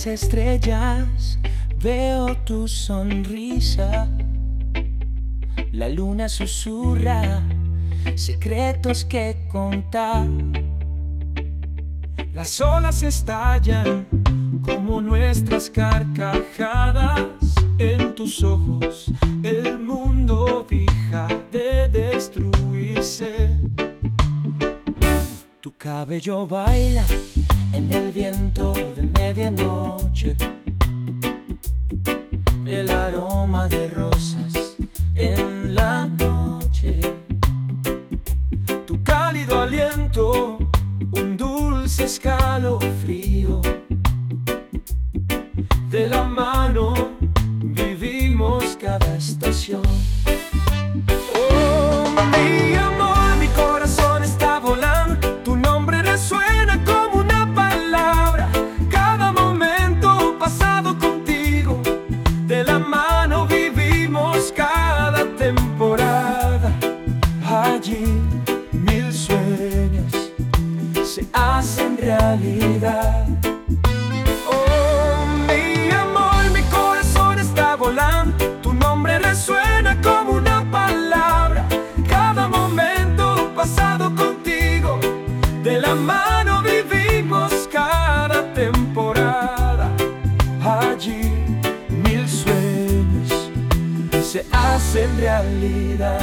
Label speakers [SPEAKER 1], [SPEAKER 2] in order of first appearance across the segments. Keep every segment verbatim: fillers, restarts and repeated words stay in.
[SPEAKER 1] estrellas veo tu sonrisa. La luna susurra secretos que contar. Las olas estallan como nuestras carcajadas. En tus ojos el mundo deja de destruirse. Tu cabello baila en el viento de medianoche. El aroma de rosas en la noche. Tu cálido aliento, un dulce escalofrío. De la mano vivimos cada estación. Oh, mi amor, mi corazón está volando. Tu nombre resuena como una palabra. Cada momento pasado contigo, de la mano vivimos cada temporada. Allí mil sueños se hacen realidad. Tu nombre resuena como una palabra. Cada momento pasado contigo, de la mano vivimos cada temporada. Allí mil sueños se hacen realidad.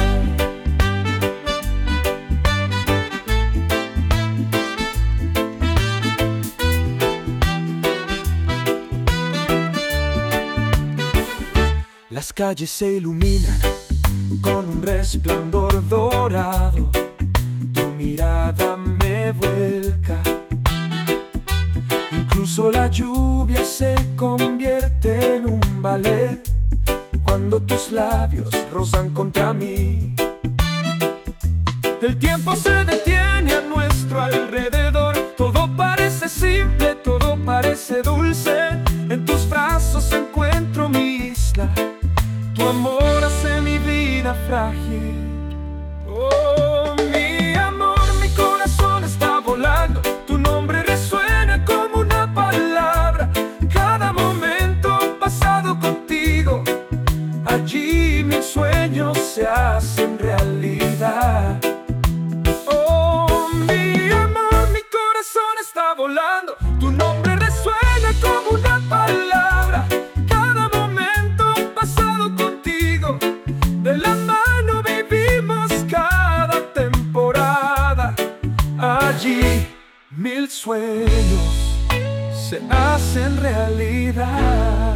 [SPEAKER 1] Las calles se iluminan con un resplandor dorado. Tu mirada me vuelca. Incluso la lluvia se convierte en un ballet cuando tus labios rozan contra mí. El tiempo se detiene a nuestro alrededor. Todo parece simple, todo parece dulce. En tus brazos encuentro mi isla. Tu amor hace mi vida frágil. Oh, mi amor, mi corazón está volando. Tu nombre resuena como una palabra. Cada momento pasado contigo, allí mis sueños se hacen realidad. Oh, mi amor, mi corazón está volando. Tu nombre resuena como una palabra. De la mano vivimos cada temporada. Allí mil sueños se hacen realidad.